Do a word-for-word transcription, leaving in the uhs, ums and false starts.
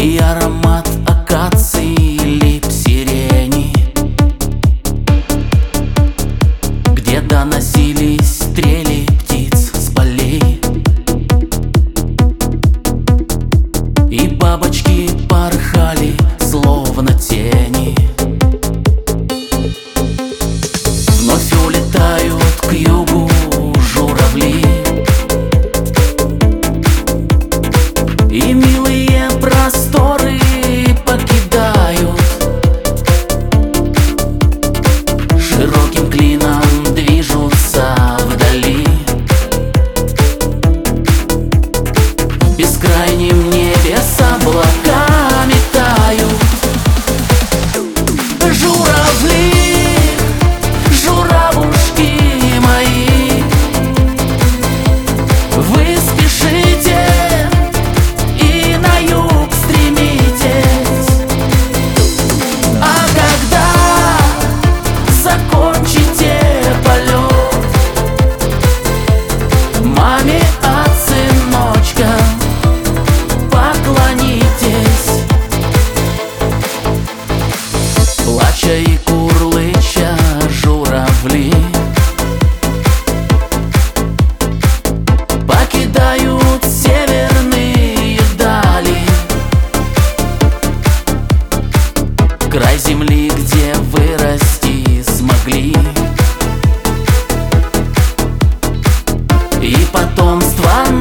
и аромат акации, лип, сирени. Где доносились трели птиц с полей, и бабочки порхали, словно тени. Вновь улетают к югу журавли, и милые просторы покидают. Широким клином движутся вдали. В бескрайнем небе с облаками тают журавли, журавушки мои. Вы спешите и на юг стремитесь, а когда закончите полет, маме от сыночка поклонитесь. Плача и курлыча журавли покидают северные дали, край земли, где вырасти смогли, и потомство